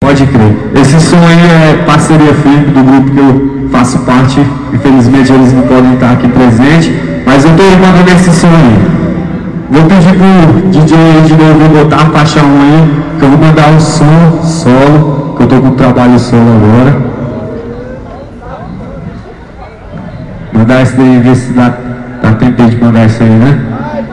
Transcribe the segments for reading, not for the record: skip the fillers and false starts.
Pode crer. Esse som aí é parceria firme do grupo que eu faço parte. Infelizmente eles não podem estar aqui presentes, mas eu tô mandando esse som aí. Vou pedir pro DJ aí de novo botar a faixa 1 aí, que eu vou mandar um som solo, que eu tô com trabalho solo agora. Mandar esse daí, ver se dá tempo de mandar isso aí, né?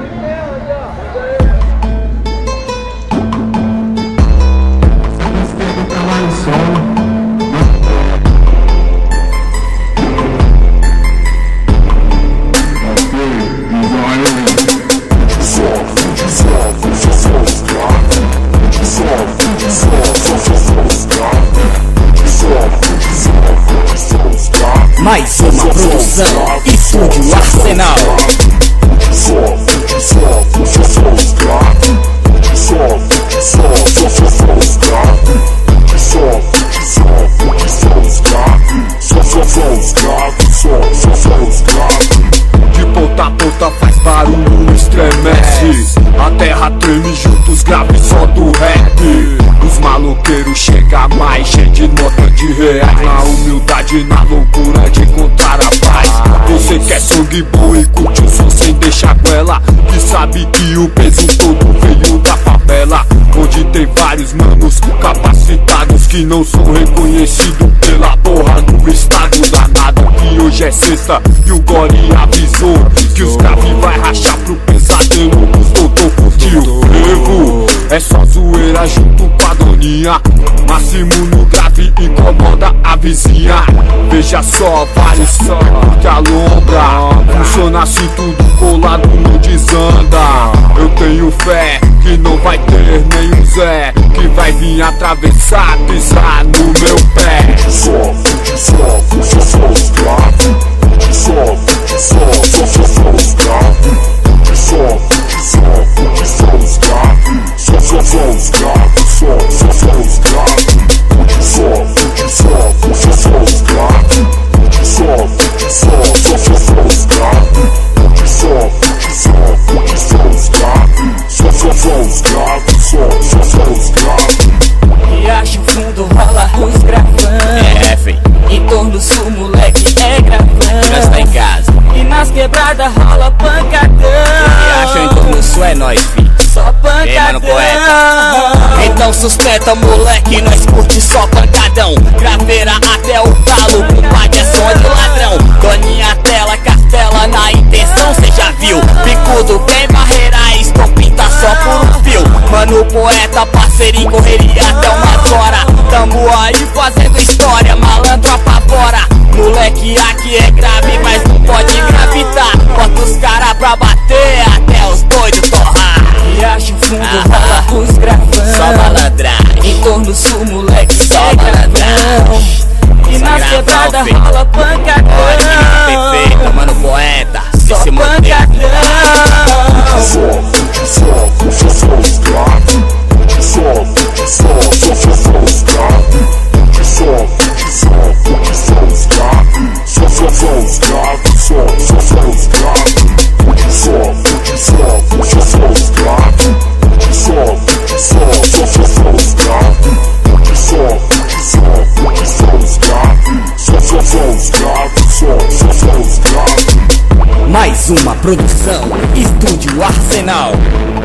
Mais uma produção, Estúdio Arsenal. De ponta a ponta faz barulho, estremece. A terra treme junto os graves só do rap. Os maloqueiros chegam mais, cheio de nota de reais. Na humildade, na loucura de encontrar a paz. Você quer sangue bom e curte o som sem deixar goela, que sabe que o peso todo veio da favela, onde tem vários manos capacitados que não são reconhecidos pela porra do estado danado. Que hoje é sexta e o Gori avisou que os graves vai rachar pro pesadelo dos doutor curtiu. Evo, é só zoeira junto com a doninha. Máximo no grave incomoda a vizinha. Veja só, vários só que alombra. Funciona assim tudo colado, não desanda. Eu tenho fé que não vai ter nenhum Zé que vai vir atravessar, pisar no meu pé. Riacho Fundo rola os gravão. É, fei. Em torno sul, moleque, é gravão. Nós tá em casa. E nas quebradas rola pancadão. Riacho em torno sul é nóis, fi. Só Ei, mano, pancadão. Então sustenta, moleque, nós curte só pancadão. Graveira até o talo, compadre, é som de ladrão. Doninha tela, castela na intenção, cê já viu. Picudo, tem barreira, pinta só por um fio. Mano, poeta, parceirinho, correria até umas horas. Tamo aí fazendo história, malandro apavora. Moleque, aqui é grave, mas não pode gravitar. Bota os cara pra bater até os doidos torrar. Riacho Fundo rola os gravão. Só malandragem. Em torno sul, moleque, Só é gravão. malandragem. E nas gravão, quebradas filho. rola pancadão. Perfeito, mano, poeta. Só Esse modelo. pancadão. Mais uma produção, Estúdio Arsenal.